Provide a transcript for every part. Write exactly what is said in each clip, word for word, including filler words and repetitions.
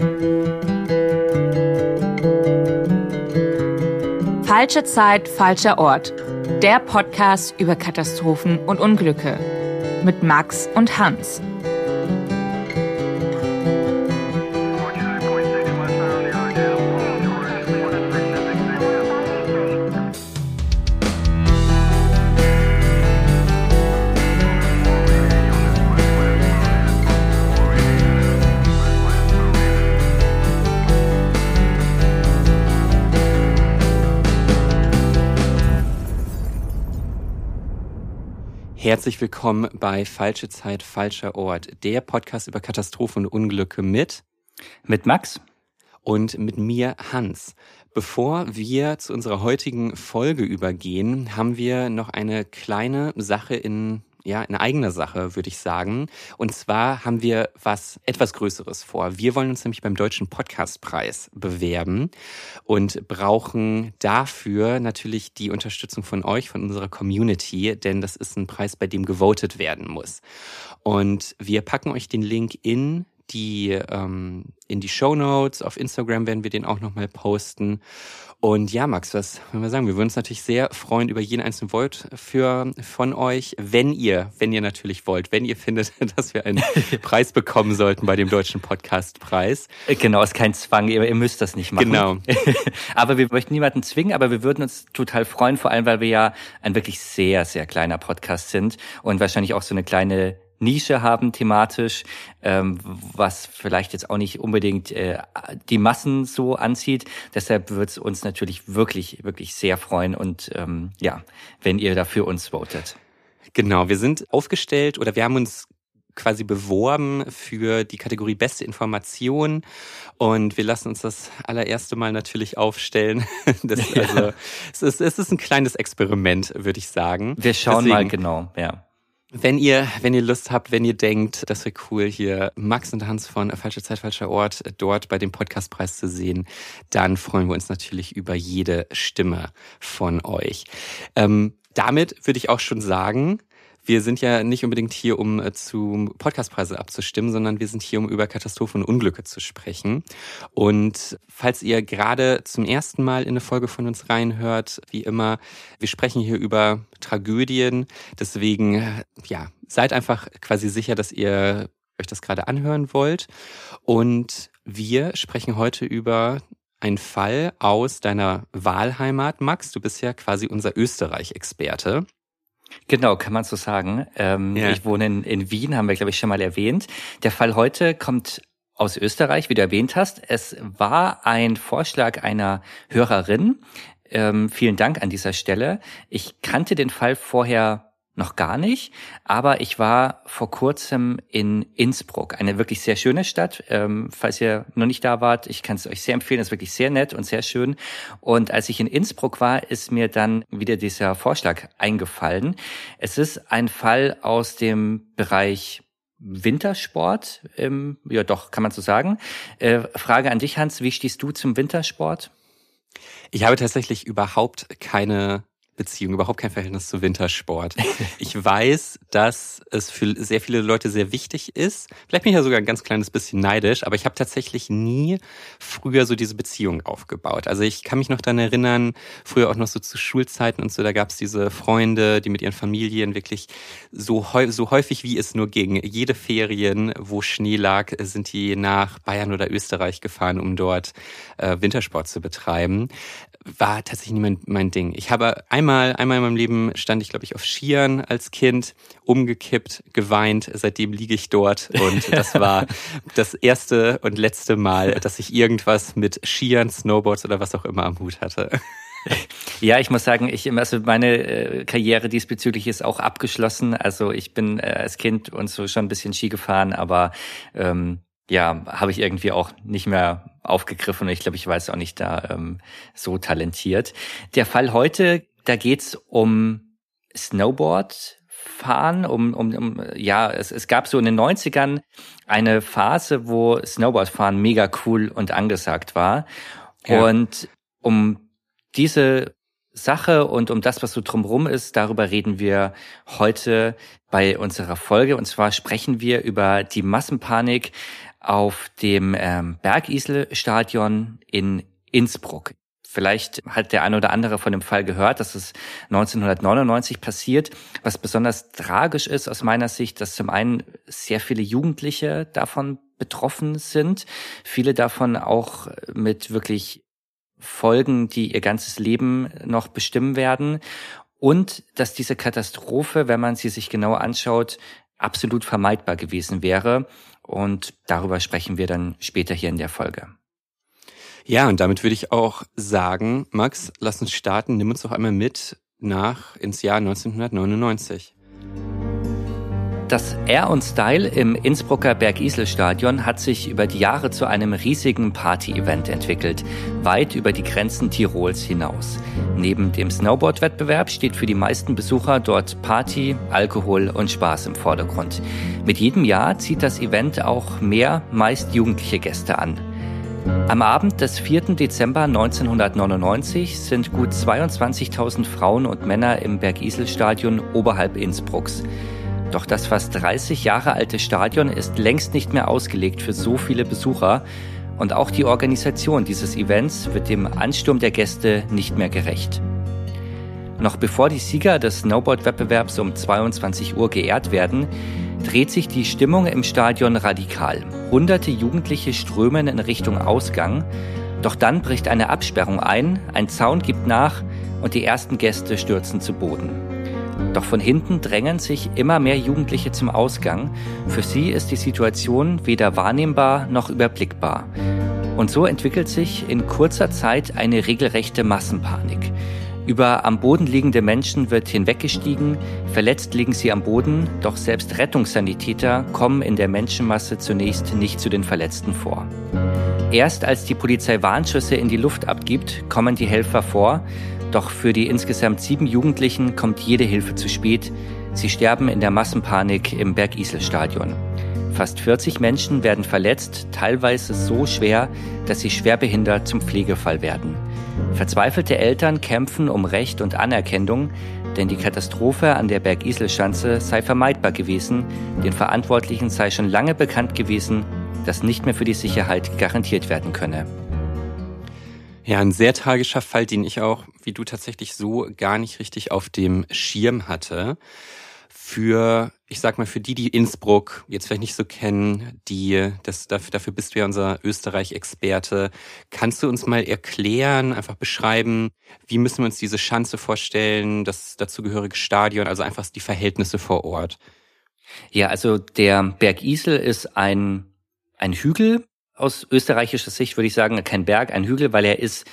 Falsche Zeit, falscher Ort. Der Podcast über Katastrophen und Unglücke. Mit Max und Hans. Herzlich willkommen bei Falsche Zeit, falscher Ort, der Podcast über Katastrophen und Unglücke mit mit Max und mit mir, Hans. Bevor wir zu unserer heutigen Folge übergehen, haben wir noch eine kleine Sache in Ja, eine eigene Sache, würde ich sagen. Und zwar haben wir was etwas Größeres vor. Wir wollen uns nämlich beim Deutschen Podcastpreis bewerben und brauchen dafür natürlich die Unterstützung von euch, von unserer Community, denn das ist ein Preis, bei dem gewotet werden muss. Und wir packen euch den Link in die ähm, in die Shownotes. Auf Instagram werden wir den auch nochmal posten. Und ja, Max, was wollen wir sagen? Wir würden uns natürlich sehr freuen über jeden einzelnen Vote für, von euch, wenn ihr, wenn ihr natürlich wollt, wenn ihr findet, dass wir einen Preis bekommen sollten bei dem Deutschen Podcastpreis. Genau, ist kein Zwang, ihr, ihr müsst das nicht machen. Genau. Aber wir möchten niemanden zwingen, aber wir würden uns total freuen, vor allem, weil wir ja ein wirklich sehr, sehr kleiner Podcast sind und wahrscheinlich auch so eine kleine Nische haben thematisch, ähm, was vielleicht jetzt auch nicht unbedingt äh, die Massen so anzieht. Deshalb wird es uns natürlich wirklich, wirklich sehr freuen und ähm, ja, wenn ihr da für uns votet. Genau, wir sind aufgestellt oder wir haben uns quasi beworben für die Kategorie Beste Information und wir lassen uns das allererste Mal natürlich aufstellen. Das, ja. Also es ist, es ist ein kleines Experiment, würde ich sagen. Wir schauen Deswegen, mal genau, ja. Wenn ihr, wenn ihr Lust habt, wenn ihr denkt, das wäre cool, hier Max und Hans von Falsche Zeit, falscher Ort dort bei dem Podcastpreis zu sehen, dann freuen wir uns natürlich über jede Stimme von euch. Ähm, damit würde ich auch schon sagen, wir sind ja nicht unbedingt hier, um äh, zu Podcastpreise abzustimmen, sondern wir sind hier, um über Katastrophen und Unglücke zu sprechen. Und falls ihr gerade zum ersten Mal in eine Folge von uns reinhört, wie immer, wir sprechen hier über Tragödien. Deswegen, ja, seid einfach quasi sicher, dass ihr euch das gerade anhören wollt. Und wir sprechen heute über einen Fall aus deiner Wahlheimat, Max. Du bist ja quasi unser Österreich-Experte. Genau, kann man so sagen. Ähm, ja. Ich wohne in, in Wien, haben wir, glaube ich, schon mal erwähnt. Der Fall heute kommt aus Österreich, wie du erwähnt hast. Es war ein Vorschlag einer Hörerin. Ähm, vielen Dank an dieser Stelle. Ich kannte den Fall vorher noch gar nicht, aber ich war vor kurzem in Innsbruck, eine wirklich sehr schöne Stadt. Ähm, falls ihr noch nicht da wart, ich kann es euch sehr empfehlen, es ist wirklich sehr nett und sehr schön. Und als ich in Innsbruck war, ist mir dann wieder dieser Vorschlag eingefallen. Es ist ein Fall aus dem Bereich Wintersport, ähm, ja doch, kann man so sagen. Äh, Frage an dich, Hans, wie stehst du zum Wintersport? Ich habe tatsächlich überhaupt keine Beziehung, überhaupt kein Verhältnis zu Wintersport. Ich weiß, dass es für sehr viele Leute sehr wichtig ist. Vielleicht bin ich ja sogar ein ganz kleines bisschen neidisch, aber ich habe tatsächlich nie früher so diese Beziehung aufgebaut. Also ich kann mich noch daran erinnern, früher auch noch so zu Schulzeiten und so, da gab es diese Freunde, die mit ihren Familien wirklich so, so häufig wie es nur ging, jede Ferien, wo Schnee lag, sind die nach Bayern oder Österreich gefahren, um dort äh, Wintersport zu betreiben. War tatsächlich nie mein, mein Ding. Ich habe einmal, einmal in meinem Leben stand ich, glaube ich, auf Skiern als Kind, umgekippt, geweint. Seitdem liege ich dort und das war das erste und letzte Mal, dass ich irgendwas mit Skiern, Snowboards oder was auch immer am Hut hatte. Ja, ich muss sagen, ich also meine äh, Karriere diesbezüglich ist auch abgeschlossen. Also ich bin äh, als Kind und so schon ein bisschen Ski gefahren, aber ähm, ja, habe ich irgendwie auch nicht mehr aufgegriffen und ich glaube, ich war jetzt auch nicht da ähm, so talentiert. Der Fall heute, da geht's um Snowboardfahren, um, um, um ja, es, es gab so in den neunzigern eine Phase, wo Snowboardfahren mega cool und angesagt war. Ja. Und um diese Sache und um das, was so drumherum ist, darüber reden wir heute bei unserer Folge. Und zwar sprechen wir über die Massenpanik auf dem ähm, Bergisel-Stadion in Innsbruck. Vielleicht hat der ein oder andere von dem Fall gehört, dass es neunzehnhundertneunundneunzig passiert. Was besonders tragisch ist aus meiner Sicht, dass zum einen sehr viele Jugendliche davon betroffen sind, viele davon auch mit wirklich Folgen, die ihr ganzes Leben noch bestimmen werden, und dass diese Katastrophe, wenn man sie sich genau anschaut, absolut vermeidbar gewesen wäre. Und darüber sprechen wir dann später hier in der Folge. Ja, und damit würde ich auch sagen, Max, lass uns starten. Nimm uns doch einmal mit nach ins Jahr neunzehnhundertneunundneunzig. Das Air und Style im Innsbrucker Bergisel-Stadion hat sich über die Jahre zu einem riesigen Party-Event entwickelt, weit über die Grenzen Tirols hinaus. Neben dem Snowboard-Wettbewerb steht für die meisten Besucher dort Party, Alkohol und Spaß im Vordergrund. Mit jedem Jahr zieht das Event auch mehr, meist jugendliche Gäste an. Am Abend des vierten Dezember neunzehnhundertneunundneunzig sind gut zweiundzwanzigtausend Frauen und Männer im Bergisel-Stadion oberhalb Innsbrucks. Doch das fast dreißig Jahre alte Stadion ist längst nicht mehr ausgelegt für so viele Besucher, und auch die Organisation dieses Events wird dem Ansturm der Gäste nicht mehr gerecht. Noch bevor die Sieger des Snowboard-Wettbewerbs um zweiundzwanzig Uhr geehrt werden, dreht sich die Stimmung im Stadion radikal. Hunderte Jugendliche strömen in Richtung Ausgang, doch dann bricht eine Absperrung ein, ein Zaun gibt nach und die ersten Gäste stürzen zu Boden. Doch von hinten drängen sich immer mehr Jugendliche zum Ausgang. Für sie ist die Situation weder wahrnehmbar noch überblickbar. Und so entwickelt sich in kurzer Zeit eine regelrechte Massenpanik. Über am Boden liegende Menschen wird hinweggestiegen, verletzt liegen sie am Boden, doch selbst Rettungssanitäter kommen in der Menschenmasse zunächst nicht zu den Verletzten vor. Erst als die Polizei Warnschüsse in die Luft abgibt, kommen die Helfer vor, doch für die insgesamt sieben Jugendlichen kommt jede Hilfe zu spät. Sie sterben in der Massenpanik im Bergisel-Stadion. Fast vierzig Menschen werden verletzt, teilweise so schwer, dass sie schwerbehindert zum Pflegefall werden. Verzweifelte Eltern kämpfen um Recht und Anerkennung, denn die Katastrophe an der Bergisel-Schanze sei vermeidbar gewesen. Den Verantwortlichen sei schon lange bekannt gewesen, dass nicht mehr für die Sicherheit garantiert werden könne. Ja, ein sehr tragischer Fall, den ich auch, wie du, tatsächlich so gar nicht richtig auf dem Schirm hatte. Für, ich sag mal, für die, die Innsbruck jetzt vielleicht nicht so kennen, die, das, dafür bist du ja unser Österreich-Experte. Kannst du uns mal erklären, einfach beschreiben, wie müssen wir uns diese Schanze vorstellen, das dazugehörige Stadion, also einfach die Verhältnisse vor Ort? Ja, also der Bergisel ist ein, ein Hügel. Aus österreichischer Sicht würde ich sagen, kein Berg, ein Hügel, weil er ist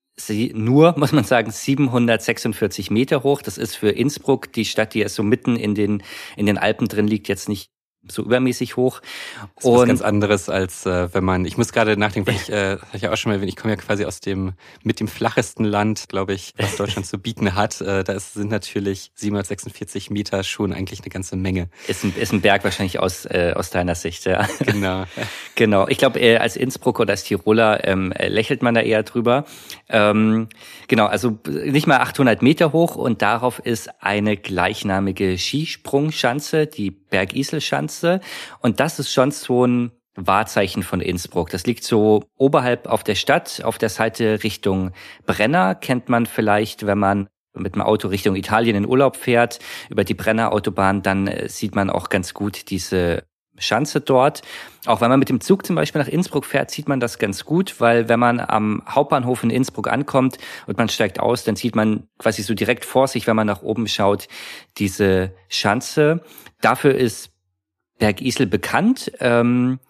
nur, muss man sagen, siebenhundertsechsundvierzig Meter hoch. Das ist für Innsbruck, die Stadt, die ja so mitten in den, in den Alpen drin liegt, jetzt nicht so übermäßig hoch. Das ist was ganz anderes, als äh, wenn man, ich muss gerade nachdenken, weil ich, äh, hab ich ja auch schon mal erwähnt, ich komme ja quasi aus dem, mit dem flachesten Land, glaube ich, was Deutschland zu bieten hat. Äh, da ist, sind natürlich siebenhundertsechsundvierzig Meter schon eigentlich eine ganze Menge. Ist ein, ist ein Berg wahrscheinlich aus, äh, aus deiner Sicht, ja. Genau. Genau. Ich glaube, äh, als Innsbrucker oder als Tiroler ähm, lächelt man da eher drüber. Ähm, genau, also nicht mal achthundert Meter hoch, und darauf ist eine gleichnamige Skisprungschanze, die Bergisel-Schanze. Und das ist schon so ein Wahrzeichen von Innsbruck. Das liegt so oberhalb auf der Stadt, auf der Seite Richtung Brenner. Kennt man vielleicht, wenn man mit dem Auto Richtung Italien in Urlaub fährt, über die Brenner Autobahn, dann sieht man auch ganz gut diese Schanze dort. Auch wenn man mit dem Zug zum Beispiel nach Innsbruck fährt, sieht man das ganz gut, weil wenn man am Hauptbahnhof in Innsbruck ankommt und man steigt aus, dann sieht man quasi so direkt vor sich, wenn man nach oben schaut, diese Schanze. Dafür ist Bergisel bekannt. Ähm,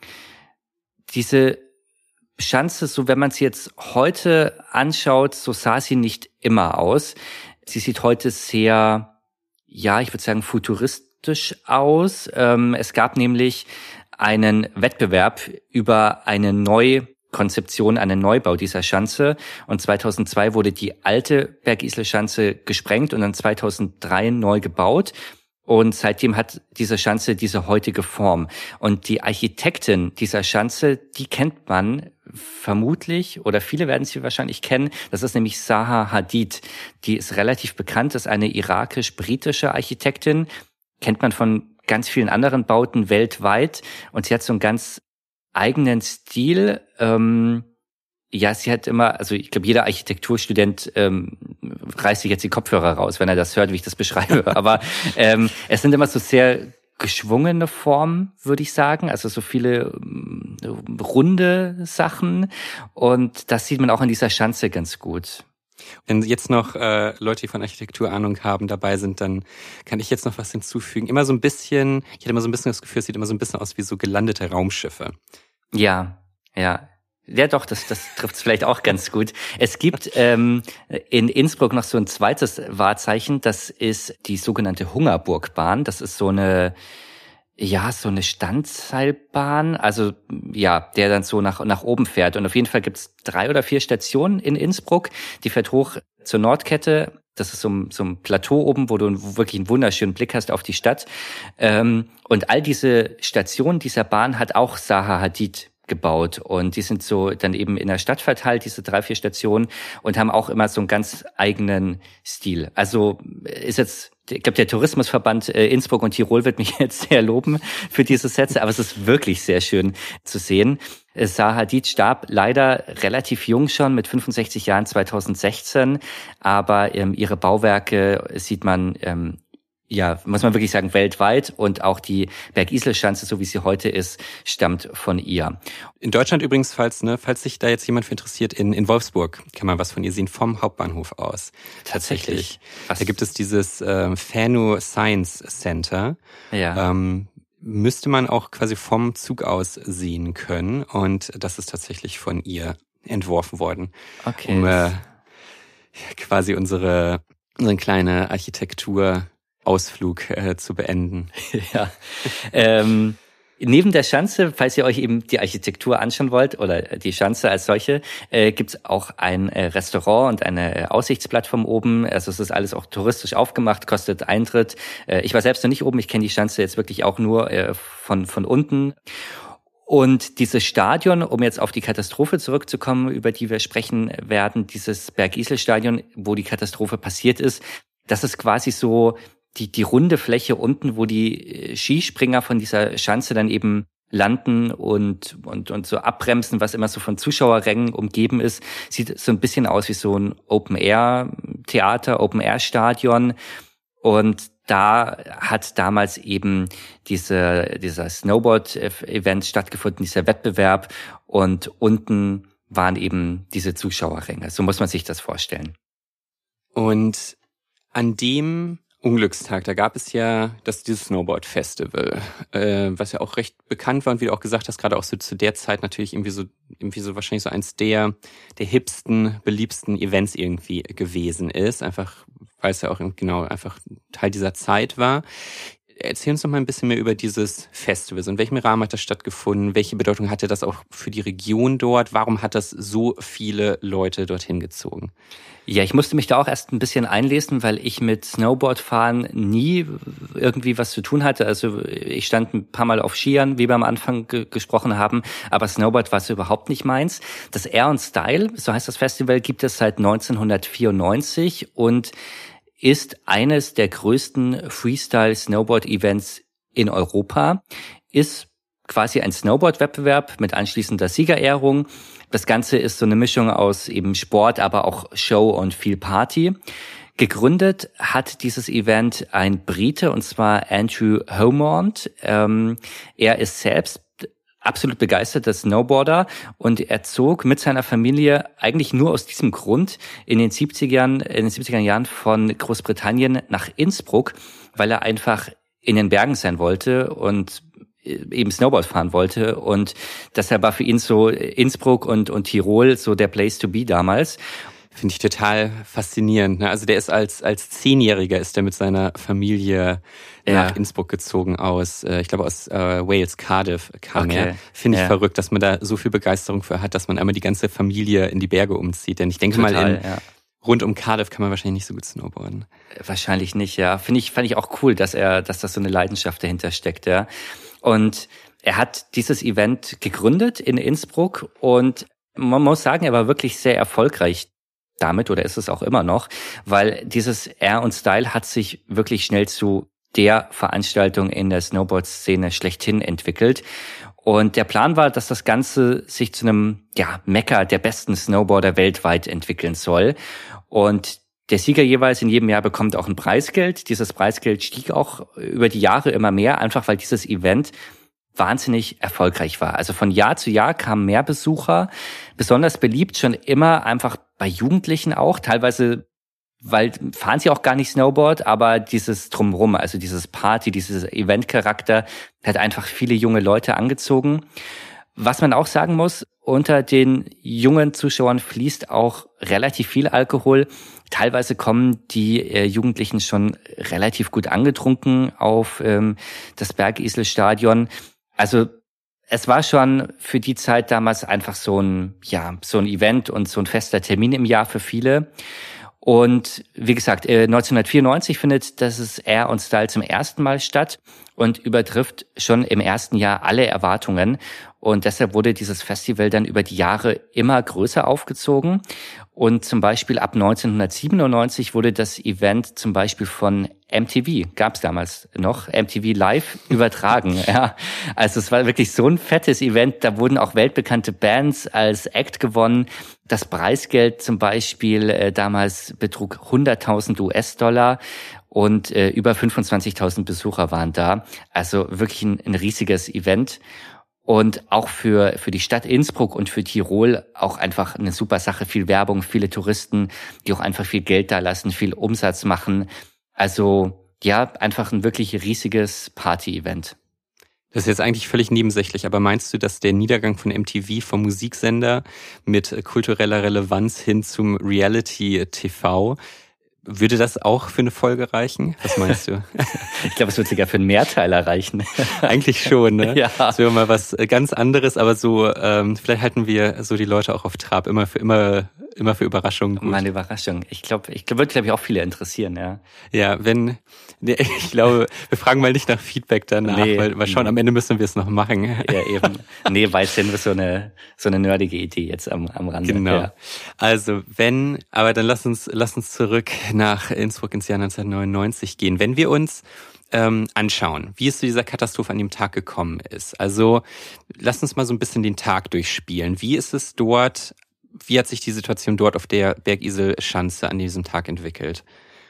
diese Schanze, so wenn man sie jetzt heute anschaut, so sah sie nicht immer aus. Sie sieht heute sehr, ja, ich würde sagen, futuristisch aus. Ähm, es gab nämlich einen Wettbewerb über eine Neukonzeption, einen Neubau dieser Schanze. Und zweitausendzwei wurde die alte Bergisel-Schanze gesprengt und dann zweitausenddrei neu gebaut. Und seitdem hat diese Schanze diese heutige Form. Und die Architektin dieser Schanze, die kennt man vermutlich, oder viele werden sie wahrscheinlich kennen. Das ist nämlich Zaha Hadid. Die ist relativ bekannt, ist eine irakisch-britische Architektin. Kennt man von ganz vielen anderen Bauten weltweit. Und sie hat so ein ganz eigenen Stil. Ähm, ja, sie hat immer, also ich glaube, jeder Architekturstudent ähm, reißt sich jetzt die Kopfhörer raus, wenn er das hört, wie ich das beschreibe. Aber ähm, es sind immer so sehr geschwungene Formen, würde ich sagen. Also so viele ähm, runde Sachen. Und das sieht man auch an dieser Schanze ganz gut. Wenn jetzt noch äh, Leute, die von Architektur Ahnung haben, dabei sind, dann kann ich jetzt noch was hinzufügen. Immer so ein bisschen, ich hatte immer so ein bisschen das Gefühl, es sieht immer so ein bisschen aus wie so gelandete Raumschiffe. Ja, ja. Ja doch, das, das trifft es vielleicht auch ganz gut. Es gibt ähm, in Innsbruck noch so ein zweites Wahrzeichen, das ist die sogenannte Hungerburgbahn. Das ist so eine Ja, so eine Standseilbahn, also ja, der dann so nach nach oben fährt. Und auf jeden Fall gibt's drei oder vier Stationen in Innsbruck. Die fährt hoch zur Nordkette. Das ist so ein, so ein Plateau oben, wo du wirklich einen wunderschönen Blick hast auf die Stadt. Und all diese Stationen dieser Bahn hat auch Zaha Hadid gebaut. Und die sind so dann eben in der Stadt verteilt, diese drei, vier Stationen, und haben auch immer so einen ganz eigenen Stil. Also ist jetzt, ich glaube, der Tourismusverband äh, Innsbruck und Tirol wird mich jetzt sehr loben für diese Sätze, aber es ist wirklich sehr schön zu sehen. Äh, Zaha Hadid starb leider relativ jung schon, mit fünfundsechzig Jahren zweitausendsechzehn, aber ähm, ihre Bauwerke sieht man ähm, ja, muss man wirklich sagen, weltweit, und auch die Bergisel-Schanze, so wie sie heute ist, stammt von ihr. In Deutschland übrigens, falls ne, falls sich da jetzt jemand für interessiert, in in Wolfsburg kann man was von ihr sehen, vom Hauptbahnhof aus. Tatsächlich. Da gibt es dieses äh, Fano Science Center. Ja. Ähm, müsste man auch quasi vom Zug aus sehen können, und das ist tatsächlich von ihr entworfen worden. Okay. Um äh, quasi unsere unsere kleine Architektur Ausflug äh, zu beenden. Ja. ähm, neben der Schanze, falls ihr euch eben die Architektur anschauen wollt oder die Schanze als solche, äh, gibt's auch ein äh, Restaurant und eine äh, Aussichtsplattform oben. Also es ist alles auch touristisch aufgemacht, kostet Eintritt. Äh, ich war selbst noch nicht oben, ich kenne die Schanze jetzt wirklich auch nur äh, von von unten. Und dieses Stadion, um jetzt auf die Katastrophe zurückzukommen, über die wir sprechen werden, dieses Bergisel-Stadion, wo die Katastrophe passiert ist, das ist quasi so die die runde Fläche unten, wo die Skispringer von dieser Schanze dann eben landen und und und so abbremsen, was immer so von Zuschauerrängen umgeben ist. Sieht so ein bisschen aus wie so ein Open-Air-Theater, Open-Air-Stadion. Und da hat damals eben diese dieser Snowboard-Event stattgefunden, dieser Wettbewerb. Und unten waren eben diese Zuschauerränge. So muss man sich das vorstellen. Und an dem Unglückstag, da gab es ja das dieses Snowboard-Festival, äh, was ja auch recht bekannt war und wie du auch gesagt hast, gerade auch so zu der Zeit natürlich irgendwie so irgendwie so wahrscheinlich so eins der der hipsten, beliebsten Events irgendwie gewesen ist, einfach weil es ja auch genau einfach Teil dieser Zeit war. Erzähl uns noch mal ein bisschen mehr über dieses Festival. In welchem Rahmen hat das stattgefunden? Welche Bedeutung hatte das auch für die Region dort? Warum hat das so viele Leute dorthin gezogen? Ja, ich musste mich da auch erst ein bisschen einlesen, weil ich mit Snowboardfahren nie irgendwie was zu tun hatte. Also ich stand ein paar Mal auf Skiern, wie wir am Anfang ge- gesprochen haben, aber Snowboard war so überhaupt nicht meins. Das Air und Style, so heißt das Festival, gibt es seit neunzehnhundertvierundneunzig und ist eines der größten Freestyle-Snowboard-Events in Europa, ist quasi ein Snowboard-Wettbewerb mit anschließender Siegerehrung. Das Ganze ist so eine Mischung aus eben Sport, aber auch Show und viel Party. Gegründet hat dieses Event ein Brite, und zwar Andrew Homond. Ähm, er ist selbst absolut begeisterter Snowboarder und er zog mit seiner Familie eigentlich nur aus diesem Grund in den siebzigern, in den siebziger Jahren von Großbritannien nach Innsbruck, weil er einfach in den Bergen sein wollte und eben Snowboard fahren wollte, und deshalb war für ihn so Innsbruck und und Tirol so der Place to be damals. Finde ich total faszinierend. Also der ist als als Zehnjähriger ist er mit seiner Familie nach ja. Innsbruck gezogen aus, ich glaube aus äh, Wales, Cardiff kam okay. er. Finde ich ja. verrückt, dass man da so viel Begeisterung für hat, dass man einmal die ganze Familie in die Berge umzieht. Denn ich denke total, mal, in, ja. rund um Cardiff kann man wahrscheinlich nicht so gut snowboarden. Wahrscheinlich nicht, ja. Finde ich, fand ich auch cool, dass er, dass das so eine Leidenschaft dahinter steckt, ja. Und er hat dieses Event gegründet in Innsbruck und man muss sagen, er war wirklich sehr erfolgreich damit, oder ist es auch immer noch, weil dieses Air und Style hat sich wirklich schnell zu der Veranstaltung in der Snowboard-Szene schlechthin entwickelt. Und der Plan war, dass das Ganze sich zu einem ja, Mekka der besten Snowboarder weltweit entwickeln soll. Und der Sieger jeweils in jedem Jahr bekommt auch ein Preisgeld. Dieses Preisgeld stieg auch über die Jahre immer mehr, einfach weil dieses Event wahnsinnig erfolgreich war. Also von Jahr zu Jahr kamen mehr Besucher, besonders beliebt schon immer einfach bei Jugendlichen auch, teilweise, weil fahren sie auch gar nicht Snowboard, aber dieses Drumherum, also dieses Party, dieses Eventcharakter hat einfach viele junge Leute angezogen. Was man auch sagen muss, unter den jungen Zuschauern fließt auch relativ viel Alkohol. Teilweise kommen die äh, Jugendlichen schon relativ gut angetrunken auf ähm, das Bergiselstadion. Also es war schon für die Zeit damals einfach so ein, ja, so ein Event und so ein fester Termin im Jahr für viele. Und wie gesagt, neunzehnhundertvierundneunzig findet das Air on Style zum ersten Mal statt und übertrifft schon im ersten Jahr alle Erwartungen. Und deshalb wurde dieses Festival dann über die Jahre immer größer aufgezogen. Und zum Beispiel ab neunzehnhundertsiebenundneunzig wurde das Event zum Beispiel von M T V, gab es damals noch, M T V Live übertragen. Ja, also es war wirklich so ein fettes Event. Da wurden auch weltbekannte Bands als Act gewonnen. Das Preisgeld zum Beispiel äh, damals betrug hunderttausend US-Dollar und äh, über fünfundzwanzigtausend Besucher waren da. Also wirklich ein, ein riesiges Event. Und auch für für die Stadt Innsbruck und für Tirol auch einfach eine super Sache. Viel Werbung, viele Touristen, die auch einfach viel Geld da lassen, viel Umsatz machen. Also ja, einfach ein wirklich riesiges Party-Event. Das ist jetzt eigentlich völlig nebensächlich, aber meinst du, dass der Niedergang von M T V vom Musiksender mit kultureller Relevanz hin zum Reality-T V, würde das auch für eine Folge reichen? Was meinst du? Ich glaube, es wird sogar für einen Mehrteiler reichen. Eigentlich schon, ne? Ja. Das wäre mal was ganz anderes, aber so, ähm, vielleicht halten wir so die Leute auch auf Trab, immer für immer, immer für Überraschungen. Gut. Meine Überraschung. Ich glaube, ich glaube, wird, glaube ich, auch viele interessieren, ja. Ja, wenn, nee, ich glaube, wir fragen mal nicht nach Feedback danach, nee, weil, weil schon am Ende müssen wir es noch machen. Ja, eben. Nee, weil es ja nur so eine, so eine nerdige Idee jetzt am, am Rande. Genau. Ja. Also, wenn, aber dann lass uns, lass uns zurück nach Innsbruck ins Jahr neunzehnhundertneunundneunzig gehen. Wenn wir uns ähm, anschauen, wie es zu dieser Katastrophe an dem Tag gekommen ist. Also, lass uns mal so ein bisschen den Tag durchspielen. Wie ist es dort, wie hat sich die Situation dort auf der Bergiselschanze an diesem Tag entwickelt?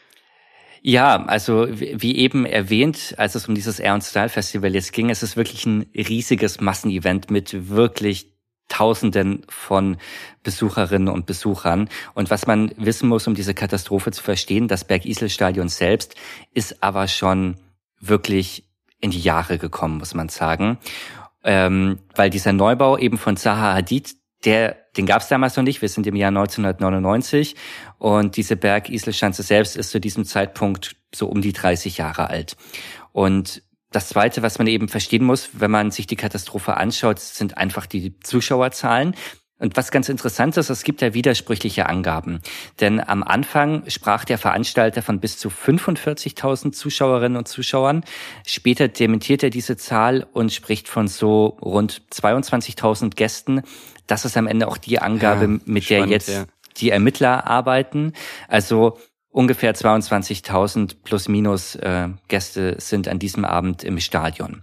Ja, also wie eben erwähnt, als es um dieses Air on Style Festival jetzt ging, es ist wirklich ein riesiges Massenevent mit wirklich Tausenden von Besucherinnen und Besuchern. Und was man wissen muss, um diese Katastrophe zu verstehen, das Bergiselstadion selbst ist aber schon wirklich in die Jahre gekommen, muss man sagen. Ähm, weil dieser Neubau eben von Zaha Hadid, der, den gab es damals noch nicht. Wir sind im Jahr neunzehnhundertneunundneunzig und diese Bergiselschanze selbst ist zu diesem Zeitpunkt so um die dreißig Jahre alt. Und das Zweite, was man eben verstehen muss, wenn man sich die Katastrophe anschaut, sind einfach die Zuschauerzahlen. Und was ganz interessant ist, es gibt ja widersprüchliche Angaben. Denn am Anfang sprach der Veranstalter von bis zu fünfundvierzigtausend Zuschauerinnen und Zuschauern. Später dementiert er diese Zahl und spricht von so rund zweiundzwanzigtausend Gästen. Das ist am Ende auch die Angabe, ja, mit spannend, der jetzt ja. die Ermittler arbeiten. Also ungefähr zweiundzwanzigtausend plus minus äh, Gäste sind an diesem Abend im Stadion.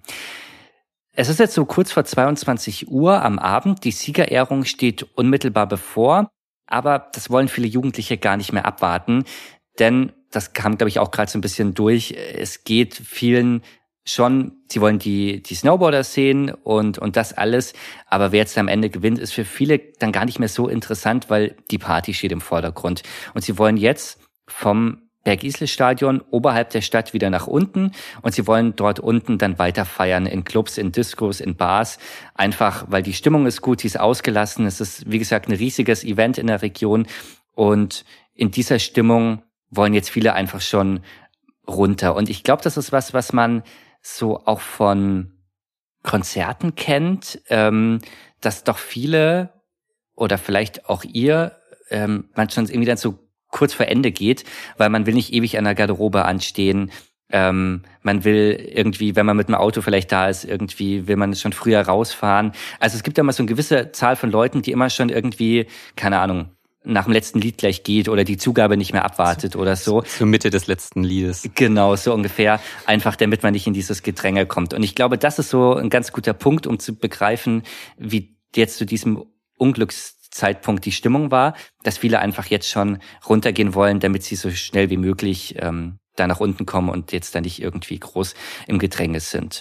Es ist jetzt so kurz vor zweiundzwanzig Uhr am Abend. Die Siegerehrung steht unmittelbar bevor, aber das wollen viele Jugendliche gar nicht mehr abwarten, denn das kam, glaube ich, auch gerade so ein bisschen durch. Es geht vielen schon, sie wollen die die Snowboarder sehen und und das alles, aber wer jetzt am Ende gewinnt, ist für viele dann gar nicht mehr so interessant, weil die Party steht im Vordergrund und sie wollen jetzt vom Bergiselstadion oberhalb der Stadt wieder nach unten und sie wollen dort unten dann weiter feiern in Clubs, in Discos, in Bars, einfach weil die Stimmung ist gut, sie ist ausgelassen, es ist wie gesagt ein riesiges Event in der Region und in dieser Stimmung wollen jetzt viele einfach schon runter und ich glaube, das ist was, was man so auch von Konzerten kennt, ähm, dass doch viele oder vielleicht auch ihr ähm, man schon irgendwie dann so kurz vor Ende geht, weil man will nicht ewig an der Garderobe anstehen. Ähm, man will irgendwie, wenn man mit dem Auto vielleicht da ist, irgendwie will man schon früher rausfahren. Also es gibt ja immer so eine gewisse Zahl von Leuten, die immer schon irgendwie, keine Ahnung, nach dem letzten Lied gleich geht oder die Zugabe nicht mehr abwartet so, oder so. Zur Mitte des letzten Liedes. Genau, so ungefähr. Einfach damit man nicht in dieses Gedränge kommt. Und ich glaube, das ist so ein ganz guter Punkt, um zu begreifen, wie jetzt zu diesem Unglückszeitpunkt die Stimmung war, dass viele einfach jetzt schon runtergehen wollen, damit sie so schnell wie möglich ähm, da nach unten kommen und jetzt da nicht irgendwie groß im Gedrängnis sind.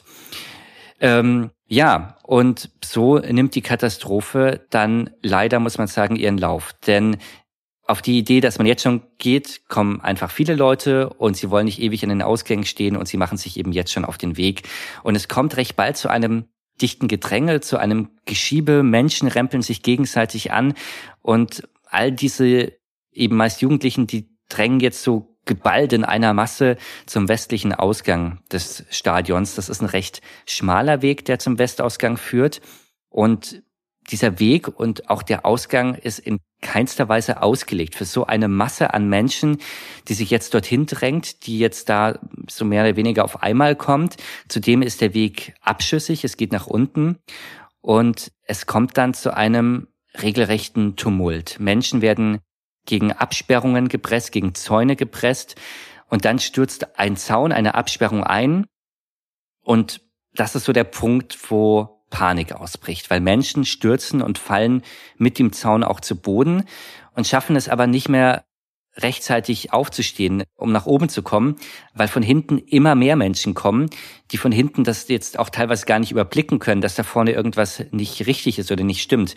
Ähm, ja, und so nimmt die Katastrophe dann leider, muss man sagen, ihren Lauf. Denn auf die Idee, dass man jetzt schon geht, kommen einfach viele Leute und sie wollen nicht ewig in den Ausgängen stehen und sie machen sich eben jetzt schon auf den Weg. Und es kommt recht bald zu einem dichten Gedränge, zu einem Geschiebe. Menschen rempeln sich gegenseitig an und all diese eben meist Jugendlichen, die drängen jetzt so geballt in einer Masse zum westlichen Ausgang des Stadions. Das ist ein recht schmaler Weg, der zum Westausgang führt. Und dieser Weg und auch der Ausgang ist in keinster Weise ausgelegt für so eine Masse an Menschen, die sich jetzt dorthin drängt, die jetzt da so mehr oder weniger auf einmal kommt. Zudem ist der Weg abschüssig, es geht nach unten und es kommt dann zu einem regelrechten Tumult. Menschen werden gegen Absperrungen gepresst, gegen Zäune gepresst und dann stürzt ein Zaun, eine Absperrung ein und das ist so der Punkt, wo Panik ausbricht, weil Menschen stürzen und fallen mit dem Zaun auch zu Boden und schaffen es aber nicht mehr rechtzeitig aufzustehen, um nach oben zu kommen, weil von hinten immer mehr Menschen kommen, die von hinten das jetzt auch teilweise gar nicht überblicken können, dass da vorne irgendwas nicht richtig ist oder nicht stimmt.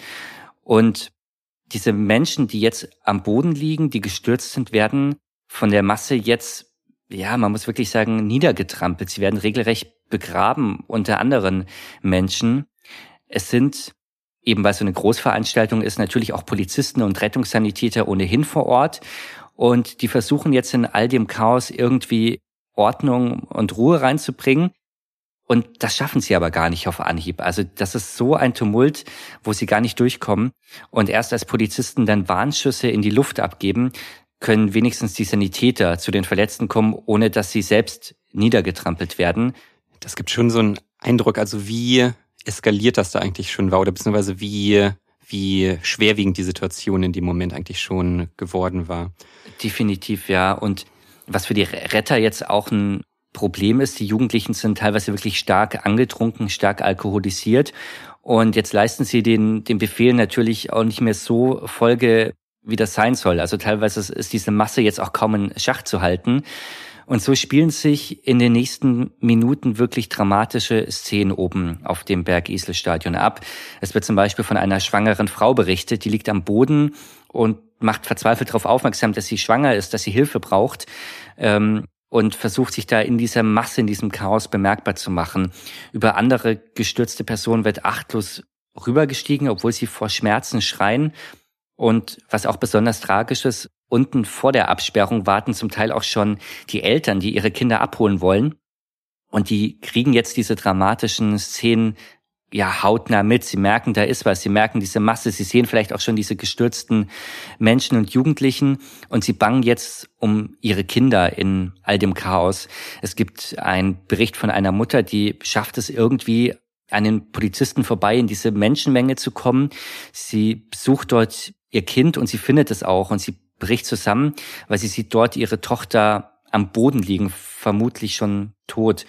Und diese Menschen, die jetzt am Boden liegen, die gestürzt sind, werden von der Masse jetzt, ja, man muss wirklich sagen, niedergetrampelt. Sie werden regelrecht begraben unter anderen Menschen. Es sind, eben weil es so eine Großveranstaltung ist, natürlich auch Polizisten und Rettungssanitäter ohnehin vor Ort. Und die versuchen jetzt in all dem Chaos irgendwie Ordnung und Ruhe reinzubringen. Und das schaffen sie aber gar nicht auf Anhieb. Also das ist so ein Tumult, wo sie gar nicht durchkommen. Und erst als Polizisten dann Warnschüsse in die Luft abgeben, können wenigstens die Sanitäter zu den Verletzten kommen, ohne dass sie selbst niedergetrampelt werden. Das gibt schon so einen Eindruck, also wie eskaliert das da eigentlich schon war oder beziehungsweise wie, wie schwerwiegend die Situation in dem Moment eigentlich schon geworden war. Definitiv, ja. Und was für die Retter jetzt auch ein Problem ist, die Jugendlichen sind teilweise wirklich stark angetrunken, stark alkoholisiert und jetzt leisten sie den, den Befehl natürlich auch nicht mehr so Folge, wie das sein soll. Also teilweise ist diese Masse jetzt auch kaum in Schach zu halten. Und so spielen sich in den nächsten Minuten wirklich dramatische Szenen oben auf dem Bergisel-Stadion ab. Es wird zum Beispiel von einer schwangeren Frau berichtet, die liegt am Boden und macht verzweifelt darauf aufmerksam, dass sie schwanger ist, dass sie Hilfe braucht. Ähm, und versucht sich da in dieser Masse, in diesem Chaos bemerkbar zu machen. Über andere gestürzte Personen wird achtlos rübergestiegen, obwohl sie vor Schmerzen schreien. Und was auch besonders tragisch ist, unten vor der Absperrung warten zum Teil auch schon die Eltern, die ihre Kinder abholen wollen. Und die kriegen jetzt diese dramatischen Szenen ja hautnah mit. Sie merken, da ist was. Sie merken diese Masse. Sie sehen vielleicht auch schon diese gestürzten Menschen und Jugendlichen. Und sie bangen jetzt um ihre Kinder in all dem Chaos. Es gibt einen Bericht von einer Mutter, die schafft es irgendwie, an den Polizisten vorbei in diese Menschenmenge zu kommen. Sie sucht dort ihr Kind und sie findet es auch. Und sie bricht zusammen, weil sie sieht dort ihre Tochter am Boden liegen, vermutlich schon tot.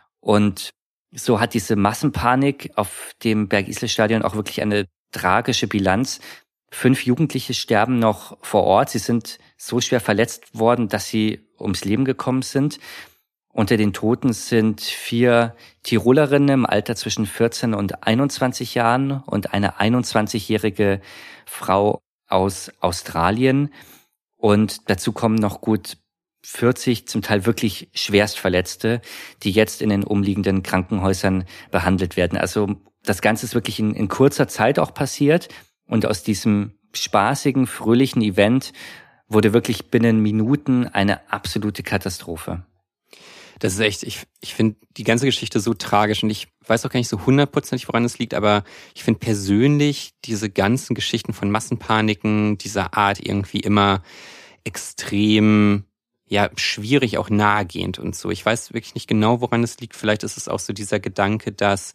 Und so hat diese Massenpanik auf dem Bergisel-Stadion auch wirklich eine tragische Bilanz. Fünf Jugendliche sterben noch vor Ort. Sie sind so schwer verletzt worden, dass sie ums Leben gekommen sind. Unter den Toten sind vier Tirolerinnen im Alter zwischen vierzehn und einundzwanzig Jahren und eine einundzwanzigjährige Frau aus Australien. Und dazu kommen noch gut vierzig zum Teil wirklich Schwerstverletzte, die jetzt in den umliegenden Krankenhäusern behandelt werden. Also das Ganze ist wirklich in, in kurzer Zeit auch passiert und aus diesem spaßigen, fröhlichen Event wurde wirklich binnen Minuten eine absolute Katastrophe. Das ist echt, ich, ich finde die ganze Geschichte so tragisch und ich weiß auch gar nicht so hundertprozentig, woran es liegt, aber ich finde persönlich diese ganzen Geschichten von Massenpaniken dieser Art irgendwie immer extrem ja schwierig, auch nahegehend und so. Ich weiß wirklich nicht genau, woran es liegt. Vielleicht ist es auch so dieser Gedanke, dass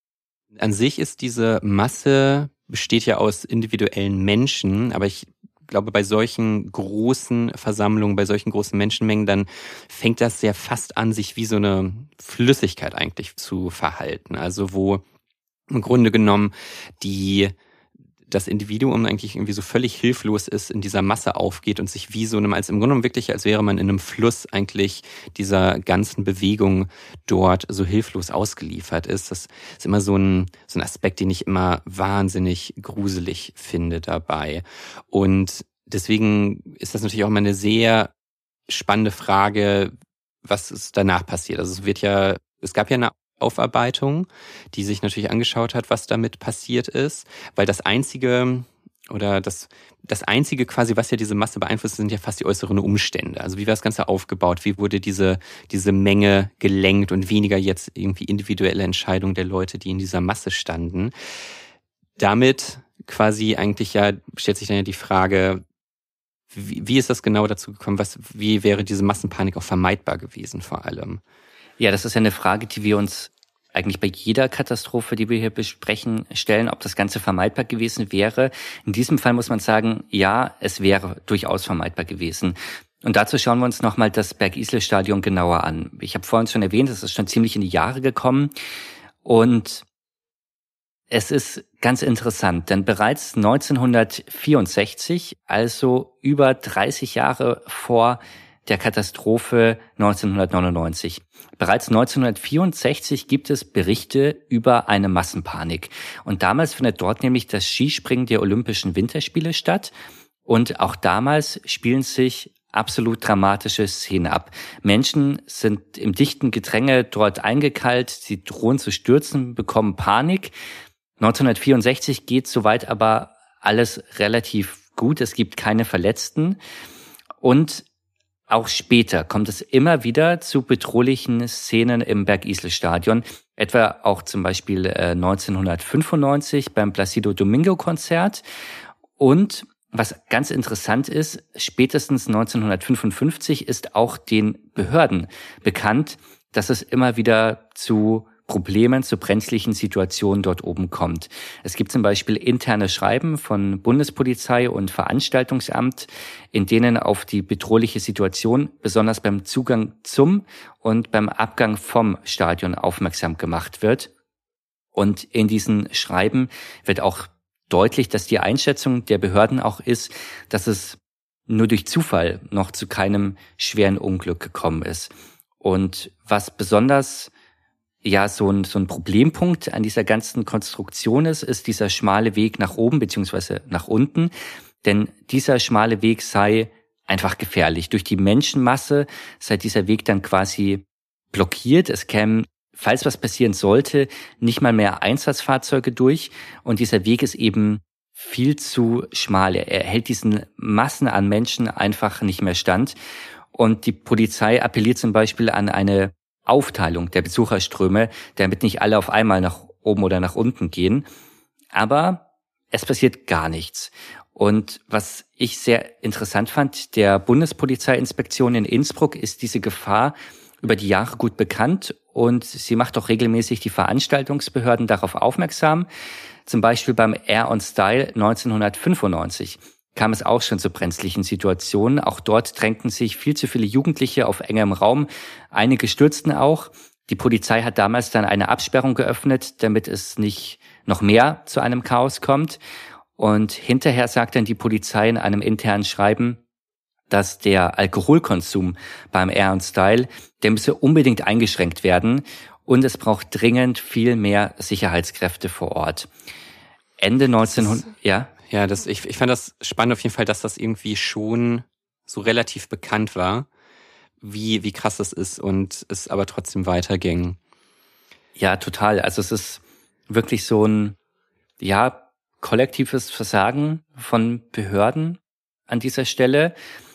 an sich ist diese Masse, besteht ja aus individuellen Menschen, aber ich glaube, bei solchen großen Versammlungen, bei solchen großen Menschenmengen, dann fängt das sehr fast an, sich wie so eine Flüssigkeit eigentlich zu verhalten. Also wo im Grunde genommen die das Individuum eigentlich irgendwie so völlig hilflos ist, in dieser Masse aufgeht und sich wie so einem, als im Grunde genommen wirklich, als wäre man in einem Fluss eigentlich dieser ganzen Bewegung dort so hilflos ausgeliefert ist. Das ist immer so ein, so ein Aspekt, den ich immer wahnsinnig gruselig finde dabei. Und deswegen ist das natürlich auch immer eine sehr spannende Frage, was ist danach passiert. Also es wird ja, es gab ja eine Aufarbeitung, die sich natürlich angeschaut hat, was damit passiert ist, weil das einzige oder das das einzige quasi, was ja diese Masse beeinflusst, sind ja fast die äußeren Umstände. Also wie war das Ganze aufgebaut? Wie wurde diese diese Menge gelenkt und weniger jetzt irgendwie individuelle Entscheidungen der Leute, die in dieser Masse standen? Damit quasi eigentlich ja stellt sich dann ja die Frage, wie, wie ist das genau dazu gekommen? Was wie wäre diese Massenpanik auch vermeidbar gewesen vor allem? Ja, das ist ja eine Frage, die wir uns eigentlich bei jeder Katastrophe, die wir hier besprechen, stellen, ob das Ganze vermeidbar gewesen wäre. In diesem Fall muss man sagen, ja, es wäre durchaus vermeidbar gewesen. Und dazu schauen wir uns nochmal das Bergisel-Stadion genauer an. Ich habe vorhin schon erwähnt, es ist schon ziemlich in die Jahre gekommen. Und es ist ganz interessant, denn bereits neunzehnhundertvierundsechzig, also über dreißig Jahre vor der Katastrophe neunzehnhundertneunundneunzig. Bereits neunzehnhundertvierundsechzig gibt es Berichte über eine Massenpanik. Und damals findet dort nämlich das Skispringen der Olympischen Winterspiele statt. Und auch damals spielen sich absolut dramatische Szenen ab. Menschen sind im dichten Gedränge dort eingekeilt, sie drohen zu stürzen, bekommen Panik. neunzehnhundertvierundsechzig geht soweit aber alles relativ gut. Es gibt keine Verletzten. Und auch später kommt es immer wieder zu bedrohlichen Szenen im Bergisel-Stadion, etwa auch zum Beispiel äh, neunzehnhundertfünfundneunzig beim Placido Domingo-Konzert. Und was ganz interessant ist, spätestens neunzehnhundertfünfundfünfzig ist auch den Behörden bekannt, dass es immer wieder zu Problemen, zu brenzlichen Situationen dort oben kommt. Es gibt zum Beispiel interne Schreiben von Bundespolizei und Veranstaltungsamt, in denen auf die bedrohliche Situation besonders beim Zugang zum und beim Abgang vom Stadion aufmerksam gemacht wird. Und in diesen Schreiben wird auch deutlich, dass die Einschätzung der Behörden auch ist, dass es nur durch Zufall noch zu keinem schweren Unglück gekommen ist. Und was besonders ja so ein so ein Problempunkt an dieser ganzen Konstruktion ist, ist dieser schmale Weg nach oben beziehungsweise nach unten. Denn dieser schmale Weg sei einfach gefährlich. Durch die Menschenmasse sei dieser Weg dann quasi blockiert. Es kämen, falls was passieren sollte, nicht mal mehr Einsatzfahrzeuge durch. Und dieser Weg ist eben viel zu schmal. Er hält diesen Massen an Menschen einfach nicht mehr stand. Und die Polizei appelliert zum Beispiel an eine Aufteilung der Besucherströme, damit nicht alle auf einmal nach oben oder nach unten gehen. Aber es passiert gar nichts. Und was ich sehr interessant fand, der Bundespolizeiinspektion in Innsbruck ist diese Gefahr über die Jahre gut bekannt und sie macht auch regelmäßig die Veranstaltungsbehörden darauf aufmerksam. Zum Beispiel beim Air on Style neunzehnhundertfünfundneunzig kam es auch schon zu brenzlichen Situationen. Auch dort drängten sich viel zu viele Jugendliche auf engem Raum. Einige stürzten auch. Die Polizei hat damals dann eine Absperrung geöffnet, damit es nicht noch mehr zu einem Chaos kommt. Und hinterher sagt dann die Polizei in einem internen Schreiben, dass der Alkoholkonsum beim Air on Style, der müsse unbedingt eingeschränkt werden und es braucht dringend viel mehr Sicherheitskräfte vor Ort. Ende neunzehnhundert, ja? Ja, das, ich, ich fand das spannend auf jeden Fall, dass das irgendwie schon so relativ bekannt war, wie, wie krass das ist und es aber trotzdem weiterging. Ja, total. Also es ist wirklich so ein, ja, kollektives Versagen von Behörden an dieser Stelle.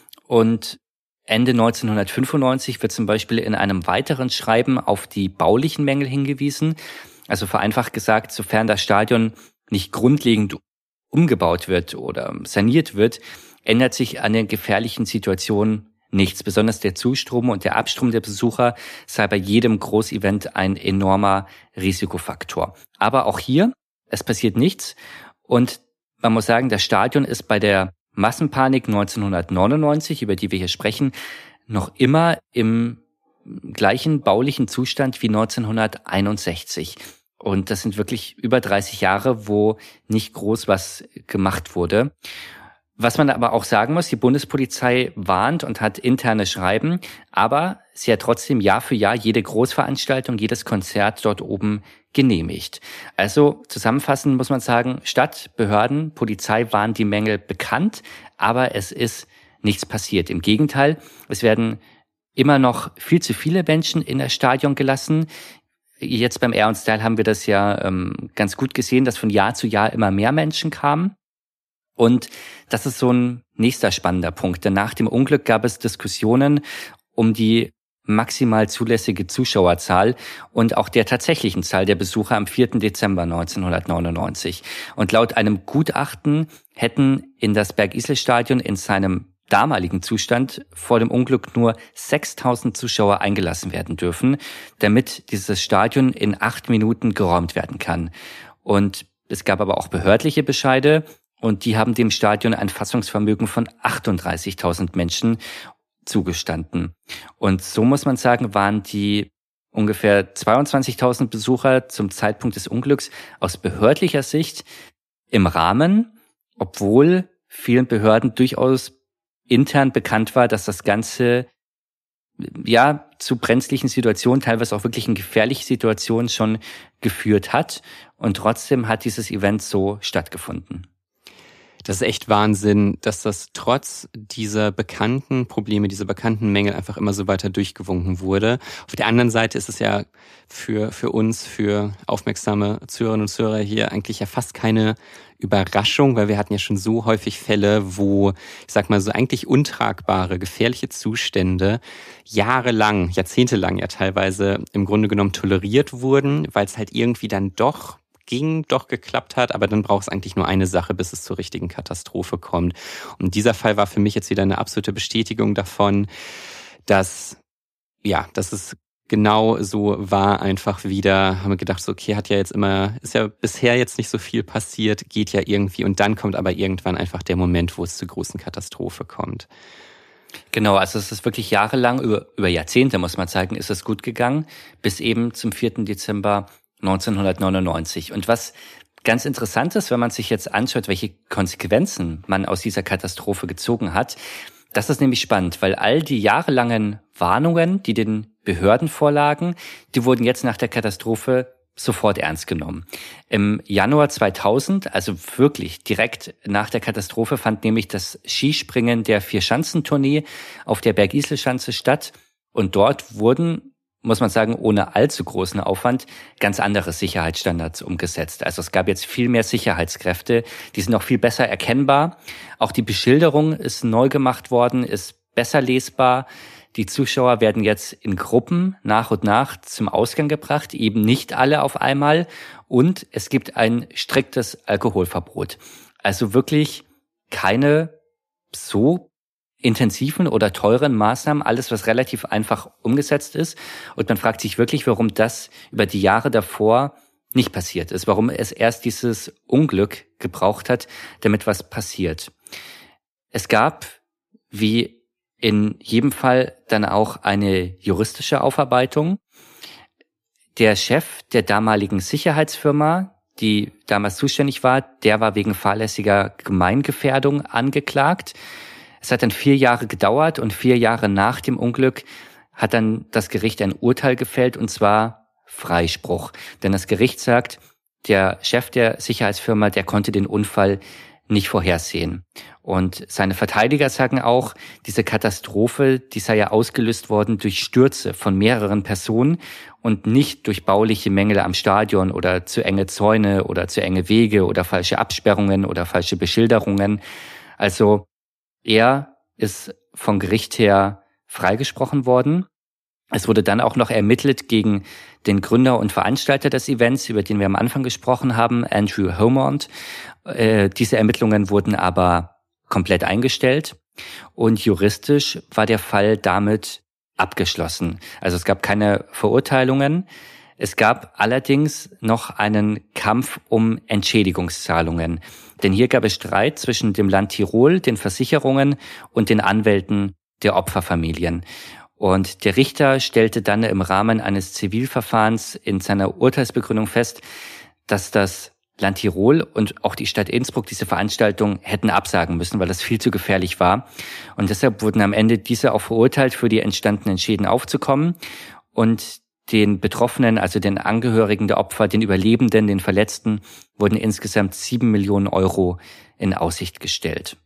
Und Ende neunzehnhundertfünfundneunzig wird zum Beispiel in einem weiteren Schreiben auf die baulichen Mängel hingewiesen. Also vereinfacht gesagt, sofern das Stadion nicht grundlegend umgebaut wird oder saniert wird, ändert sich an der gefährlichen Situation nichts. Besonders der Zustrom und der Abstrom der Besucher sei bei jedem Großevent ein enormer Risikofaktor. Aber auch hier, es passiert nichts und man muss sagen, das Stadion ist bei der Massenpanik neunzehnhundertneunundneunzig, über die wir hier sprechen, noch immer im gleichen baulichen Zustand wie neunzehnhunderteinundsechzig. Und das sind wirklich über dreißig Jahre, wo nicht groß was gemacht wurde. Was man aber auch sagen muss, die Bundespolizei warnt und hat interne Schreiben, aber sie hat trotzdem Jahr für Jahr jede Großveranstaltung, jedes Konzert dort oben genehmigt. Also zusammenfassend muss man sagen, Stadt, Behörden, Polizei waren die Mängel bekannt, aber es ist nichts passiert. Im Gegenteil, es werden immer noch viel zu viele Menschen in das Stadion gelassen. Jetzt beim Air und Style haben wir das ja ähm, ganz gut gesehen, dass von Jahr zu Jahr immer mehr Menschen kamen. Und das ist so ein nächster spannender Punkt. Denn nach dem Unglück gab es Diskussionen um die maximal zulässige Zuschauerzahl und auch der tatsächlichen Zahl der Besucher am vierten Dezember neunzehnhundertneunundneunzig. Und laut einem Gutachten hätten in das Bergisel-Stadion in seinem damaligen Zustand vor dem Unglück nur sechstausend Zuschauer eingelassen werden dürfen, damit dieses Stadion in acht Minuten geräumt werden kann. Und es gab aber auch behördliche Bescheide, und die haben dem Stadion ein Fassungsvermögen von achtunddreißigtausend Menschen zugestanden. Und so muss man sagen, waren die ungefähr zweiundzwanzigtausend Besucher zum Zeitpunkt des Unglücks aus behördlicher Sicht im Rahmen, obwohl vielen Behörden durchaus intern bekannt war, dass das Ganze ja zu brenzlichen Situationen, teilweise auch wirklich in gefährliche Situationen schon geführt hat. Und trotzdem hat dieses Event so stattgefunden. Das ist echt Wahnsinn, dass das trotz dieser bekannten Probleme, dieser bekannten Mängel einfach immer so weiter durchgewunken wurde. Auf der anderen Seite ist es ja für für uns, für aufmerksame Zuhörerinnen und Zuhörer hier eigentlich ja fast keine Überraschung, weil wir hatten ja schon so häufig Fälle, wo, ich sag mal, so eigentlich untragbare, gefährliche Zustände jahrelang, jahrzehntelang ja teilweise im Grunde genommen toleriert wurden, weil es halt irgendwie dann doch ging, doch geklappt hat, aber dann braucht es eigentlich nur eine Sache, bis es zur richtigen Katastrophe kommt. Und dieser Fall war für mich jetzt wieder eine absolute Bestätigung davon, dass, ja, dass es genau so war, einfach wieder, haben wir gedacht, so, okay, hat ja jetzt immer, ist ja bisher jetzt nicht so viel passiert, geht ja irgendwie, und dann kommt aber irgendwann einfach der Moment, wo es zur großen Katastrophe kommt. Genau, also es ist wirklich jahrelang, über, über Jahrzehnte muss man sagen, ist es gut gegangen, bis eben zum vierten Dezember neunzehnhundertneunundneunzig. Und was ganz interessant ist, wenn man sich jetzt anschaut, welche Konsequenzen man aus dieser Katastrophe gezogen hat, das ist nämlich spannend, weil all die jahrelangen Warnungen, die den Behörden vorlagen, die wurden jetzt nach der Katastrophe sofort ernst genommen. Im Januar zweitausend, also wirklich direkt nach der Katastrophe, fand nämlich das Skispringen der Vierschanzentournee auf der Bergiselschanze statt. Und dort wurden, muss man sagen, ohne allzu großen Aufwand ganz andere Sicherheitsstandards umgesetzt. Also es gab jetzt viel mehr Sicherheitskräfte, die sind auch viel besser erkennbar. Auch die Beschilderung ist neu gemacht worden, ist besser lesbar. Die Zuschauer werden jetzt in Gruppen nach und nach zum Ausgang gebracht, eben nicht alle auf einmal. Und es gibt ein striktes Alkoholverbot. Also wirklich keine so intensiven oder teuren Maßnahmen, alles, was relativ einfach umgesetzt ist. Und man fragt sich wirklich, warum das über die Jahre davor nicht passiert ist, warum es erst dieses Unglück gebraucht hat, damit was passiert. Es gab, wie in jedem Fall, dann auch eine juristische Aufarbeitung. Der Chef der damaligen Sicherheitsfirma, die damals zuständig war, der war wegen fahrlässiger Gemeingefährdung angeklagt. Es hat dann vier Jahre gedauert und vier Jahre nach dem Unglück hat dann das Gericht ein Urteil gefällt, und zwar Freispruch. Denn das Gericht sagt, der Chef der Sicherheitsfirma, der konnte den Unfall nicht vorhersehen. Und seine Verteidiger sagen auch, diese Katastrophe, die sei ja ausgelöst worden durch Stürze von mehreren Personen und nicht durch bauliche Mängel am Stadion oder zu enge Zäune oder zu enge Wege oder falsche Absperrungen oder falsche Beschilderungen. Also er ist vom Gericht her freigesprochen worden. Es wurde dann auch noch ermittelt gegen den Gründer und Veranstalter des Events, über den wir am Anfang gesprochen haben, Andrew Haumont. Äh, diese Ermittlungen wurden aber komplett eingestellt und juristisch war der Fall damit abgeschlossen. Also es gab keine Verurteilungen. Es gab allerdings noch einen Kampf um Entschädigungszahlungen. Denn hier gab es Streit zwischen dem Land Tirol, den Versicherungen und den Anwälten der Opferfamilien. Und der Richter stellte dann im Rahmen eines Zivilverfahrens in seiner Urteilsbegründung fest, dass das Land Tirol und auch die Stadt Innsbruck diese Veranstaltung hätten absagen müssen, weil das viel zu gefährlich war. Und deshalb wurden am Ende diese auch verurteilt, für die entstandenen Schäden aufzukommen und den Betroffenen, also den Angehörigen der Opfer, den Überlebenden, den Verletzten, wurden insgesamt sieben Millionen Euro in Aussicht gestellt.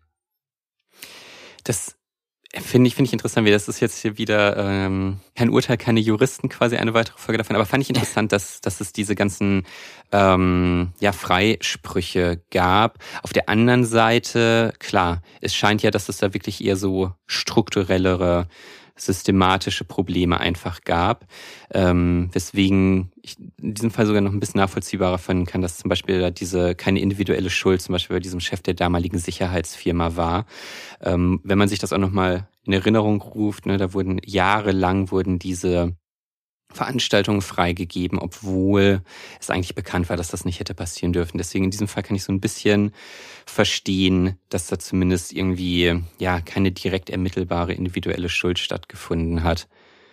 Das finde ich, finde ich interessant, wie das ist jetzt hier wieder ähm, kein Urteil, keine Juristen, quasi eine weitere Folge davon. Aber fand ich interessant, dass, dass es diese ganzen ähm, ja Freisprüche gab. Auf der anderen Seite, klar, es scheint ja, dass es da wirklich eher so strukturellere, systematische Probleme einfach gab, ähm, weswegen ich in diesem Fall sogar noch ein bisschen nachvollziehbarer finden kann, dass zum Beispiel diese keine individuelle Schuld zum Beispiel bei diesem Chef der damaligen Sicherheitsfirma war. Ähm, wenn man sich das auch nochmal in Erinnerung ruft, ne, da wurden jahrelang wurden diese Veranstaltungen freigegeben, obwohl es eigentlich bekannt war, dass das nicht hätte passieren dürfen. Deswegen in diesem Fall kann ich so ein bisschen verstehen, dass da zumindest irgendwie ja keine direkt ermittelbare individuelle Schuld stattgefunden hat.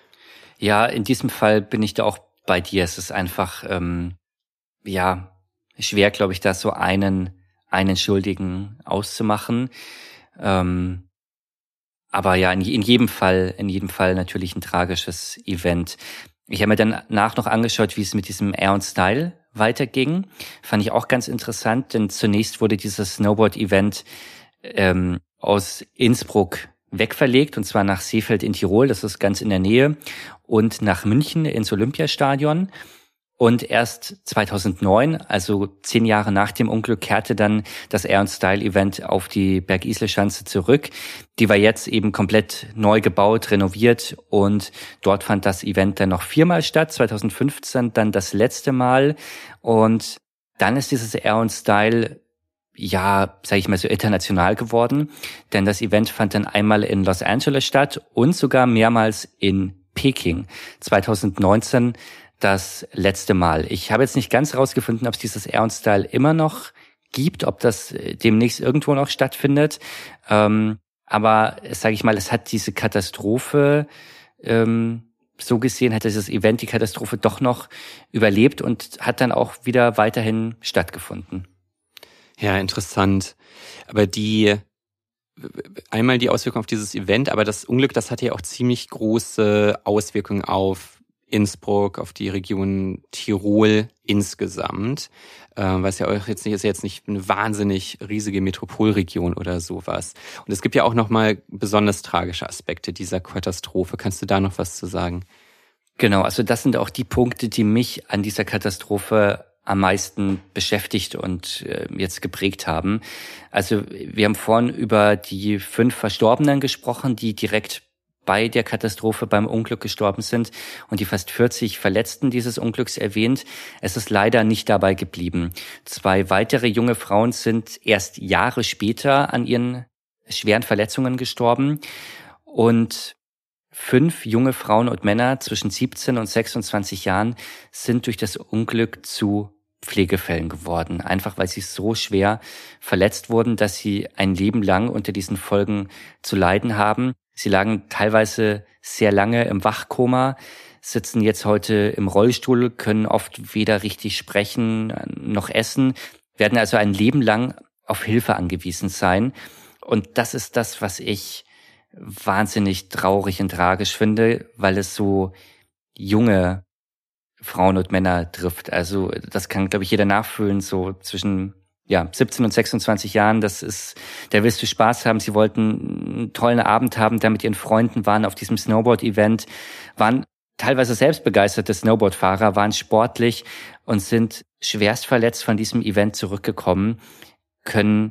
Ja, in diesem Fall bin ich da auch bei dir. Es ist einfach ähm, ja schwer, glaube ich, da so einen einen Schuldigen auszumachen. Ähm, aber ja, in, in jedem Fall, in jedem Fall natürlich ein tragisches Event. Ich habe mir dann nach noch angeschaut, wie es mit diesem Air und Style weiterging. Fand ich auch ganz interessant, denn zunächst wurde dieses Snowboard-Event ähm, aus Innsbruck wegverlegt, und zwar nach Seefeld in Tirol, das ist ganz in der Nähe, und nach München ins Olympiastadion. Und erst zweitausendneun, also zehn Jahre nach dem Unglück, kehrte dann das Air und Style Event auf die Bergisle-Schanze zurück. Die war jetzt eben komplett neu gebaut, renoviert, und dort fand das Event dann noch viermal statt. zweitausendfünfzehn dann das letzte Mal, und dann ist dieses Air und Style ja, sage ich mal, so international geworden, denn das Event fand dann einmal in Los Angeles statt und sogar mehrmals in Peking. zweitausendneunzehn das letzte Mal. Ich habe jetzt nicht ganz rausgefunden, ob es dieses Air und Style immer noch gibt, ob das demnächst irgendwo noch stattfindet. Ähm, aber sage ich mal, es hat diese Katastrophe, ähm, so gesehen hat dieses Event die Katastrophe doch noch überlebt und hat dann auch wieder weiterhin stattgefunden. Ja, interessant. Aber die einmal die Auswirkungen auf dieses Event, aber das Unglück, das hatte ja auch ziemlich große Auswirkungen auf Innsbruck, auf die Region Tirol insgesamt, äh, weil es ja auch jetzt nicht, ist ja jetzt nicht eine wahnsinnig riesige Metropolregion oder sowas. Und es gibt ja auch nochmal besonders tragische Aspekte dieser Katastrophe. Kannst du da noch was zu sagen? Genau, also das sind auch die Punkte, die mich an dieser Katastrophe am meisten beschäftigt und äh, jetzt geprägt haben. Also wir haben vorhin über die fünf Verstorbenen gesprochen, die direkt bei der Katastrophe, beim Unglück gestorben sind, und die fast vierzig Verletzten dieses Unglücks erwähnt. Es ist leider nicht dabei geblieben. Zwei weitere junge Frauen sind erst Jahre später an ihren schweren Verletzungen gestorben, und fünf junge Frauen und Männer zwischen siebzehn und sechsundzwanzig Jahren sind durch das Unglück zu Pflegefällen geworden, einfach weil sie so schwer verletzt wurden, dass sie ein Leben lang unter diesen Folgen zu leiden haben. Sie lagen teilweise sehr lange im Wachkoma, sitzen jetzt heute im Rollstuhl, können oft weder richtig sprechen noch essen, werden also ein Leben lang auf Hilfe angewiesen sein. Und das ist das, was ich wahnsinnig traurig und tragisch finde, weil es so junge Frauen und Männer trifft. Also das kann, glaube ich, jeder nachfühlen, so zwischen ja siebzehn und sechsundzwanzig Jahren. Das ist, da willst du Spaß haben. Sie wollten einen tollen Abend haben, da mit ihren Freunden, waren auf diesem Snowboard-Event, waren teilweise selbst begeisterte Snowboardfahrer, waren sportlich und sind schwerst verletzt von diesem Event zurückgekommen, können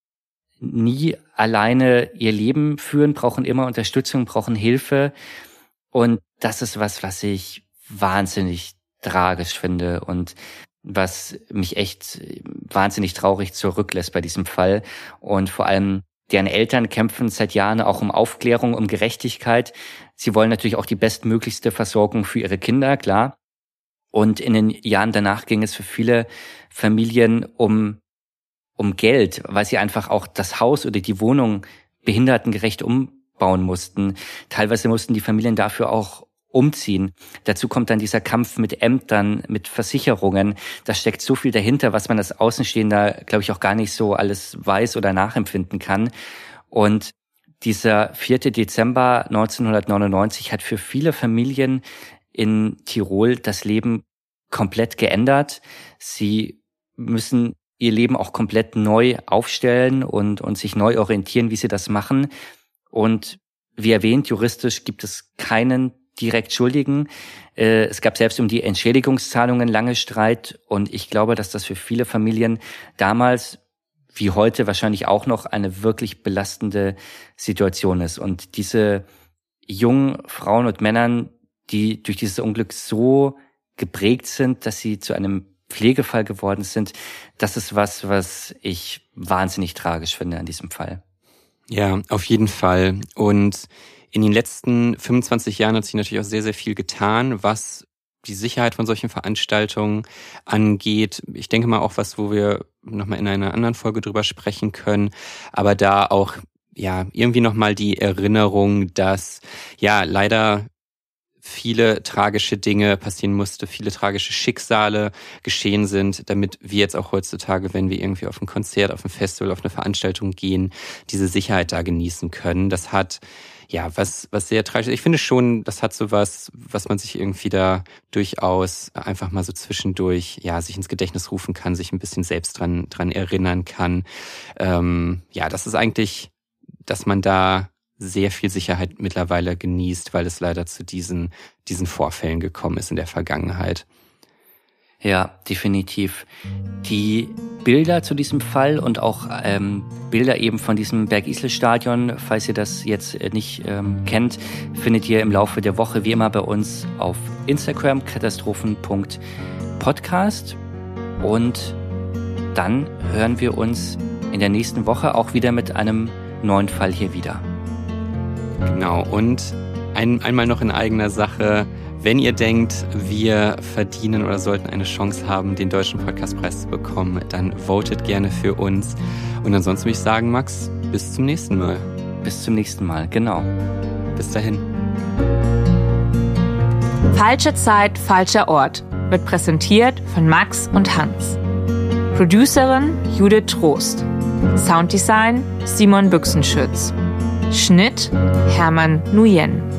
nie alleine ihr Leben führen, brauchen immer Unterstützung, brauchen Hilfe. Und das ist was, was ich wahnsinnig tragisch finde und was mich echt wahnsinnig traurig zurücklässt bei diesem Fall. Und vor allem deren Eltern kämpfen seit Jahren auch um Aufklärung, um Gerechtigkeit. Sie wollen natürlich auch die bestmöglichste Versorgung für ihre Kinder, klar. Und in den Jahren danach ging es für viele Familien um, um Geld, weil sie einfach auch das Haus oder die Wohnung behindertengerecht umbauen mussten. Teilweise mussten die Familien dafür auch umziehen. Dazu kommt dann dieser Kampf mit Ämtern, mit Versicherungen. Da steckt so viel dahinter, was man als Außenstehender, glaube ich, auch gar nicht so alles weiß oder nachempfinden kann. Und dieser vierte Dezember neunzehnhundertneunundneunzig hat für viele Familien in Tirol das Leben komplett geändert. Sie müssen ihr Leben auch komplett neu aufstellen und, und sich neu orientieren, wie sie das machen. Und wie erwähnt, juristisch gibt es keinen direkt Schuldigen. Es gab selbst um die Entschädigungszahlungen lange Streit. Und ich glaube, dass das für viele Familien damals wie heute wahrscheinlich auch noch eine wirklich belastende Situation ist. Und diese jungen Frauen und Männern, die durch dieses Unglück so geprägt sind, dass sie zu einem Pflegefall geworden sind, das ist was, was ich wahnsinnig tragisch finde an diesem Fall. Ja, auf jeden Fall. Und in den letzten fünfundzwanzig Jahren hat sich natürlich auch sehr, sehr viel getan, was die Sicherheit von solchen Veranstaltungen angeht. Ich denke mal auch was, wo wir nochmal in einer anderen Folge drüber sprechen können. Aber da auch, ja, irgendwie nochmal die Erinnerung, dass, ja, leider viele tragische Dinge passieren musste, viele tragische Schicksale geschehen sind, damit wir jetzt auch heutzutage, wenn wir irgendwie auf ein Konzert, auf ein Festival, auf eine Veranstaltung gehen, diese Sicherheit da genießen können. Das hat, ja, was, was sehr tragisch ist. Ich finde schon, das hat so was, was man sich irgendwie da durchaus einfach mal so zwischendurch, ja, sich ins Gedächtnis rufen kann, sich ein bisschen selbst dran, dran erinnern kann. Ähm, ja, das ist eigentlich, dass man da sehr viel Sicherheit mittlerweile genießt, weil es leider zu diesen, diesen Vorfällen gekommen ist in der Vergangenheit. Ja, definitiv. Die Bilder zu diesem Fall und auch ähm, Bilder eben von diesem Bergisel-Stadion, falls ihr das jetzt nicht ähm, kennt, findet ihr im Laufe der Woche wie immer bei uns auf Instagram katastrophen punkt podcast. Und dann hören wir uns in der nächsten Woche auch wieder mit einem neuen Fall hier wieder. Genau, und ein, einmal noch in eigener Sache, wenn ihr denkt, wir verdienen oder sollten eine Chance haben, den Deutschen Podcastpreis zu bekommen, dann votet gerne für uns. Und ansonsten würde ich sagen, Max, bis zum nächsten Mal. Bis zum nächsten Mal, genau. Bis dahin. Falsche Zeit, falscher Ort wird präsentiert von Max und Hans. Producerin Judith Trost. Sounddesign Simon Büchsenschütz. Schnitt Hermann Nguyen.